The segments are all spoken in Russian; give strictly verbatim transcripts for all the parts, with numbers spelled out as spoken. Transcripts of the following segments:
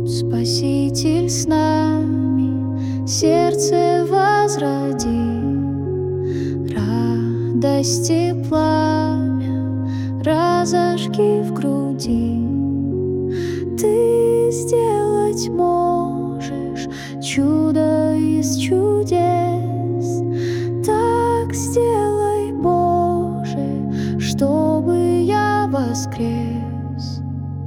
Будь, Спаситель, с нами, сердце возроди, радости пламя разожги в груди. Ты сделать можешь чудо из чудес, так сделай, Боже, чтобы я воскрес.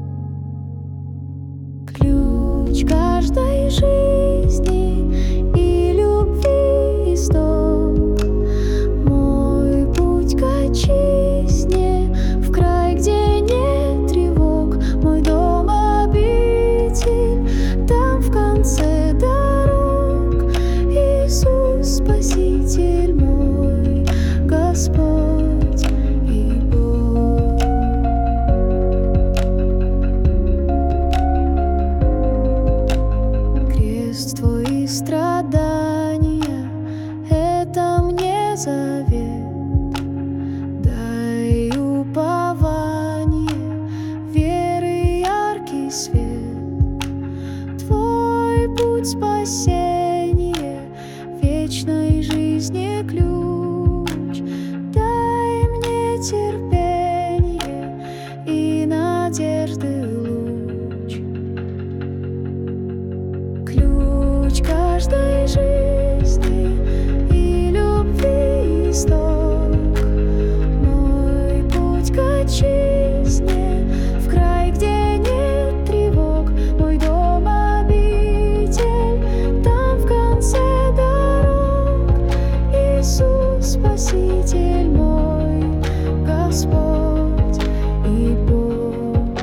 Ключ каждой жизни и любви исток, мой путь к отчизне, в край, где нет тревог, мой дом обитель, там в конце дорог. Иисус, Спаситель мой, Господь и Бог. Крест Твой и страдания — это мне завет. Дай упование, веры яркий свет. Твой путь спасения, вечной жизни ключ. Дай мне терпение и надежды луч. Ключ каждой жизни и любви исток, мой путь к отчизне, в край, где нет тревог, мой дом обитель, там в конце дорог. Иисус, Спаситель мой, Господь и Бог.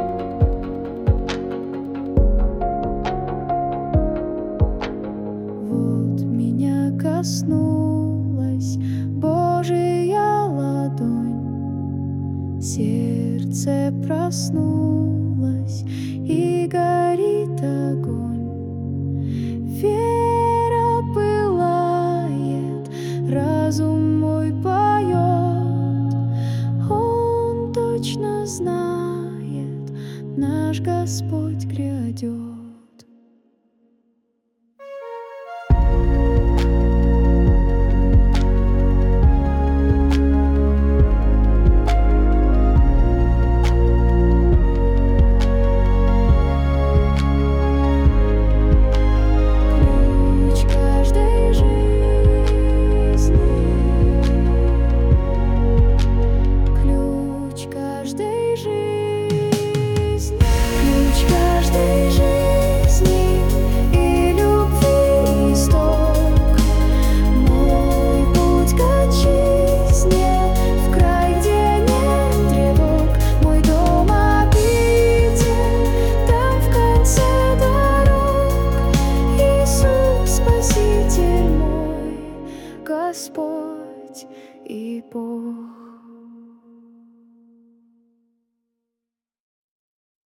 Вот меня коснулась Божия ладонь, сердце проснулось и горит огонь. Вера пылает, разум мой поет, Он точно знает, наш Господь грядет.